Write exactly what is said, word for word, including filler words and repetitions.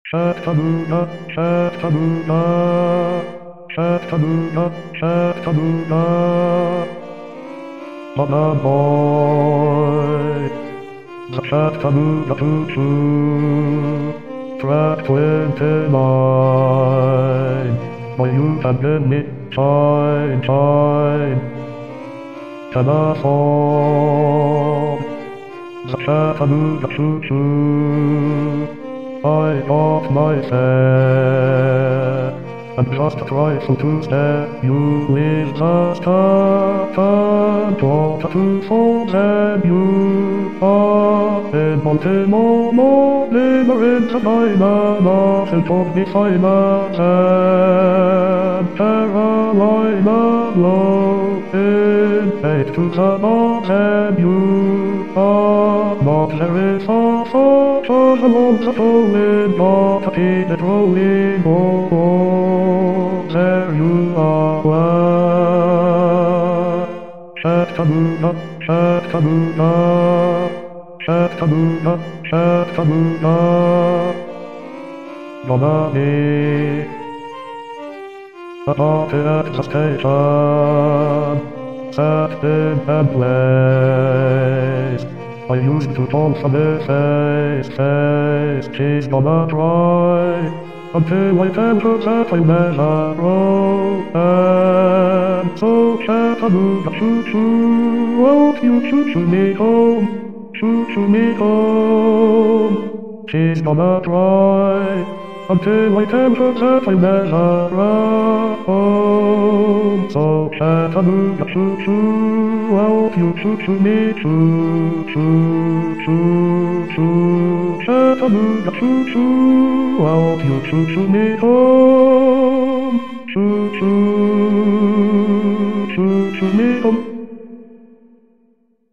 Chattanooga, Chattanooga, Chattanooga, Chattanooga. Mama boy, the Chattanooga choo-choo, track twenty-nine. My youth and then me, shine, shine. Can I fall? The Chattanooga choo-choo. I got myself, and just a trifle to step, you leave the start and drop a two souls and you are in Baltimore, never in Savannah, nothing from the silence and Carolina low in faith to the north and you are not very far, far, far along the flowing, not a peanut rolling, oh, oh, there you are. Chattanooga, Chattanooga, Chattanooga, Chattanooga, gonna be a party at the station, sat in and place. I used to call from her face, face, she's gonna try, until I tell her that I'll never grow. And so Chattanooga choo-choo, won't you choo-choo me home, choo-choo me home. She's gonna try, until I tell her that I'll never grow. So Chattanooga choo-choo, won't you choo-choo me choo-choo, choo-choo. Chattanooga choo-choo, won't you choo-choo me home, choo-choo, choo-choo me home.